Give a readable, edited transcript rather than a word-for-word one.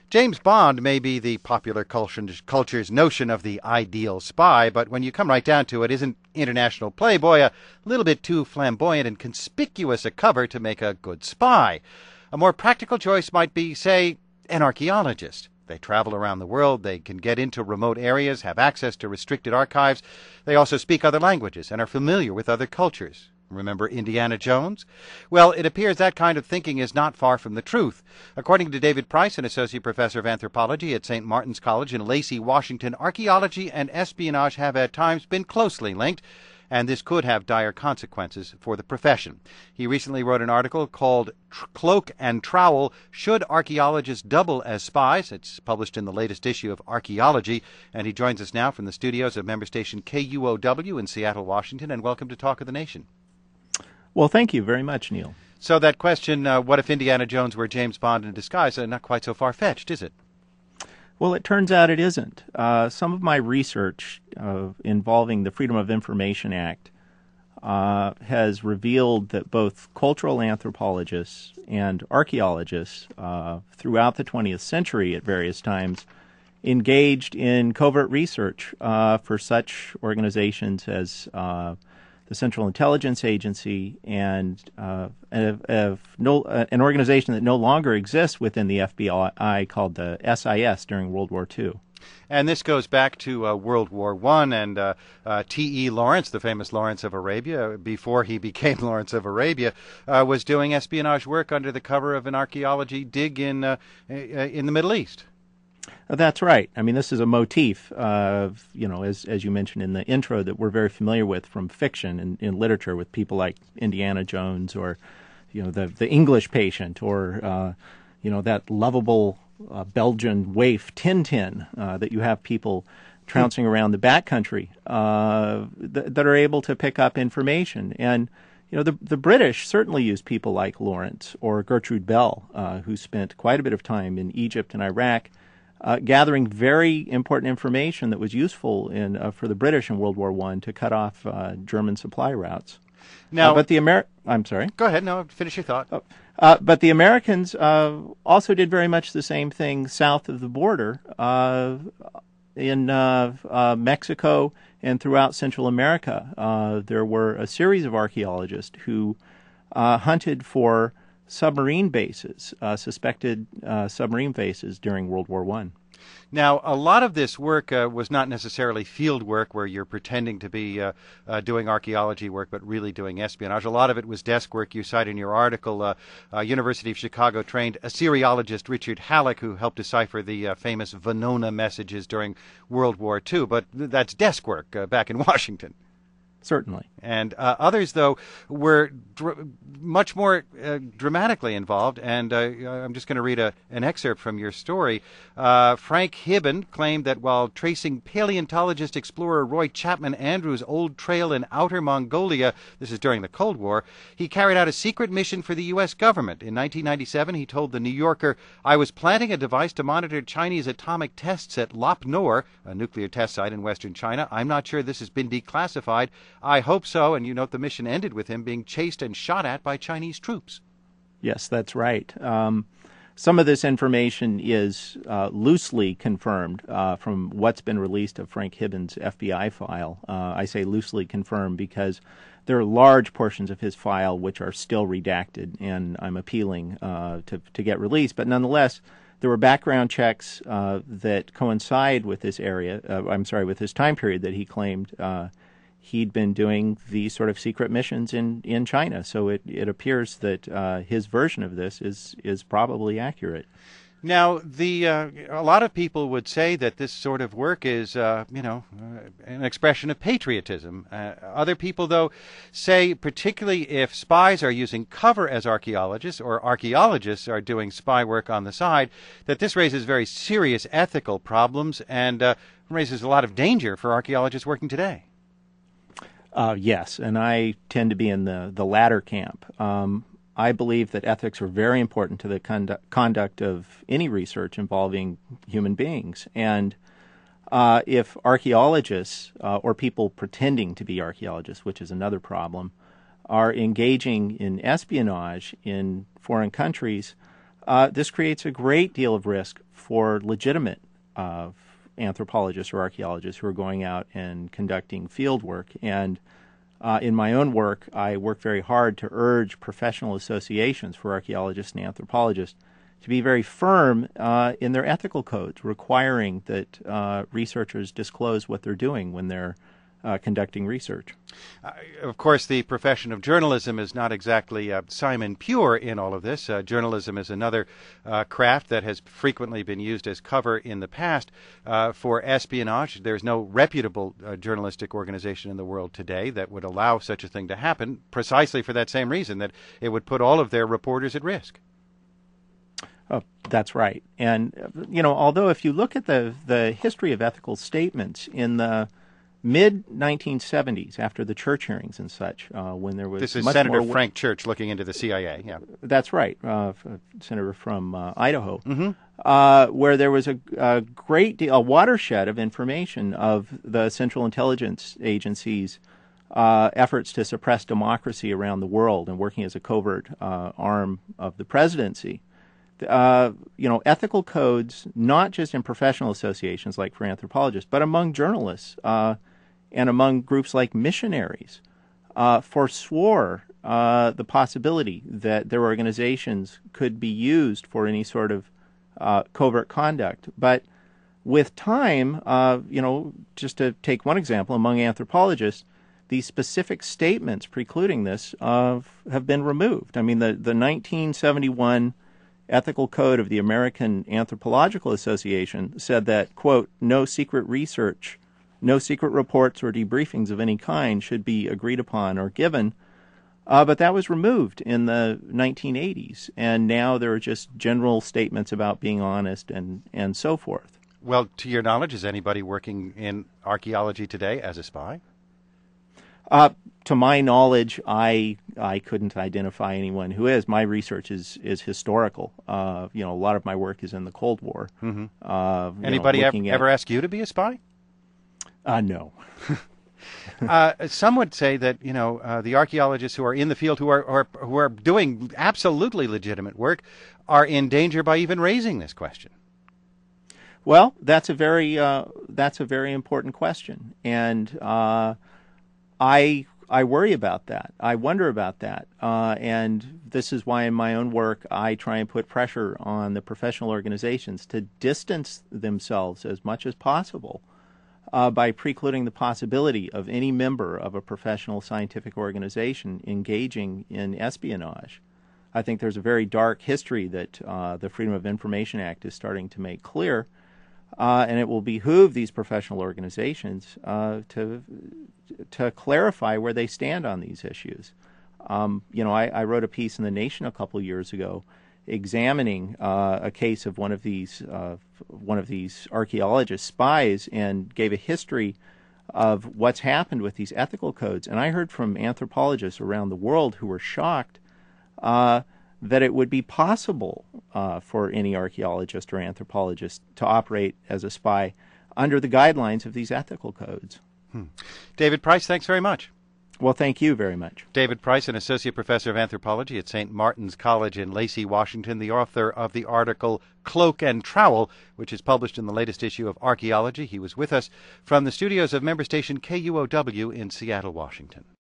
James Bond may be the popular culture's notion of the ideal spy, but when you come right down to it, isn't international playboy a little bit too flamboyant and conspicuous a cover to make a good spy? A more practical choice might be, say, an archaeologist. They travel around the world, they can get into remote areas, have access to restricted archives. They also speak other languages and are familiar with other cultures. Remember Indiana Jones? Well, it appears that kind of thinking is not far from the truth. According to David Price, an associate professor of anthropology at St. Martin's College in Lacey, Washington, archaeology and espionage have at times been closely linked, and this could have dire consequences for the profession. He recently wrote an article called Cloak and Trowel, Should Archaeologists Double as Spies? It's published in the latest issue of Archaeology, and he joins us now from the studios of member station KUOW in Seattle, Washington, and welcome to Talk of the Nation. Well, thank you very much, Neil. So that question, what if Indiana Jones were James Bond in disguise, not quite so far-fetched, is it? Well, it turns out it isn't. Some of my research involving the Freedom of Information Act has revealed that both cultural anthropologists and archaeologists throughout the 20th century at various times engaged in covert research for such organizations as the Central Intelligence Agency and an organization that no longer exists within the FBI called the SIS during World War II. And this goes back to World War I and T.E. Lawrence, the famous Lawrence of Arabia, before he became Lawrence of Arabia, was doing espionage work under the cover of an archaeology dig in the Middle East. That's right. I mean, this is a motif, as you mentioned in the intro, that we're very familiar with from fiction and in literature with people like Indiana Jones or, the English Patient or, that lovable Belgian waif Tintin that you have people trouncing around the backcountry that are able to pick up information. And, the British certainly used people like Lawrence or Gertrude Bell, who spent quite a bit of time in Egypt and Iraq gathering very important information that was useful for the British in World War I to cut off German supply routes. Now, I'm sorry. Go ahead. No, finish your thought. But the Americans also did very much the same thing south of the border in Mexico and throughout Central America. There were a series of archaeologists who hunted for submarine bases, suspected submarine bases during World War I. Now, a lot of this work was not necessarily field work where you're pretending to be doing archaeology work but really doing espionage. A lot of it was desk work. You cite in your article University of Chicago trained Assyriologist Richard Halleck, who helped decipher the famous Venona messages during World War II. But that's desk work back in Washington. Certainly. And others, though, were much more dramatically involved. And I'm just going to read an excerpt from your story. Frank Hibben claimed that while tracing paleontologist explorer Roy Chapman Andrews' old trail in outer Mongolia, this is during the Cold War, he carried out a secret mission for the U.S. government. In 1997, he told the New Yorker, "I was planting a device to monitor Chinese atomic tests at Lop Nor, a nuclear test site in western China. I'm not sure this has been declassified. I hope so," and you note the mission ended with him being chased and shot at by Chinese troops. Yes, that's right. Some of this information is loosely confirmed from what's been released of Frank Hibben's FBI file. I say loosely confirmed because there are large portions of his file which are still redacted, and I'm appealing to get released. But nonetheless, there were background checks that coincide with this with this time period that he claimed he'd been doing these sort of secret missions in China. So it appears that his version of this is probably accurate. Now, a lot of people would say that this sort of work is, an expression of patriotism. Other people, though, say, particularly if spies are using cover as archaeologists or archaeologists are doing spy work on the side, that this raises very serious ethical problems and raises a lot of danger for archaeologists working today. Yes, and I tend to be in the latter camp. I believe that ethics are very important to the conduct of any research involving human beings. And if archaeologists or people pretending to be archaeologists, which is another problem, are engaging in espionage in foreign countries, this creates a great deal of risk for legitimate anthropologists or archaeologists who are going out and conducting field work. And in my own work, I work very hard to urge professional associations for archaeologists and anthropologists to be very firm in their ethical codes, requiring that researchers disclose what they're doing when they're conducting research. Of course, the profession of journalism is not exactly Simon Pure in all of this. Journalism is another craft that has frequently been used as cover in the past for espionage. There's no reputable journalistic organization in the world today that would allow such a thing to happen, precisely for that same reason, that it would put all of their reporters at risk. Oh, that's right. And, although if you look at the history of ethical statements in the mid-1970s, after the Church hearings and such, when there was This is much Senator more Frank Church looking into the CIA, yeah. That's right, Senator from Idaho, Mm-hmm. where there was a great deal, a watershed of information of the Central Intelligence Agency's efforts to suppress democracy around the world and working as a covert arm of the presidency. Ethical codes, not just in professional associations like for anthropologists, but among journalists and among groups like missionaries, forswore the possibility that their organizations could be used for any sort of covert conduct. But with time, just to take one example, among anthropologists, these specific statements precluding this have been removed. I mean, the 1971 Ethical Code of the American Anthropological Association said that, quote, no secret research, no secret reports or debriefings of any kind should be agreed upon or given. But that was removed in the 1980s, and now there are just general statements about being honest and so forth. Well, to your knowledge, is anybody working in archaeology today as a spy? To my knowledge, I couldn't identify anyone who is. My research is historical. A lot of my work is in the Cold War. Mm-hmm. Anybody ever ask you to be a spy? No. Some would say that the archaeologists who are in the field, who are doing absolutely legitimate work, are in danger by even raising this question. Well, that's a very important question, and I worry about that. I wonder about that. And this is why in my own work I try and put pressure on the professional organizations to distance themselves as much as possible by precluding the possibility of any member of a professional scientific organization engaging in espionage. I think there's a very dark history that the Freedom of Information Act is starting to make clear, and it will behoove these professional organizations to clarify where they stand on these issues. I wrote a piece in The Nation a couple years ago examining a case of one of these archaeologist spies and gave a history of what's happened with these ethical codes. And I heard from anthropologists around the world who were shocked that it would be possible for any archaeologist or anthropologist to operate as a spy under the guidelines of these ethical codes. David Price, thanks very much. Well, thank you very much. David Price, an associate professor of anthropology at St. Martin's College in Lacey, Washington, the author of the article Cloak and Trowel, which is published in the latest issue of Archaeology. He was with us from the studios of member station KUOW in Seattle, Washington.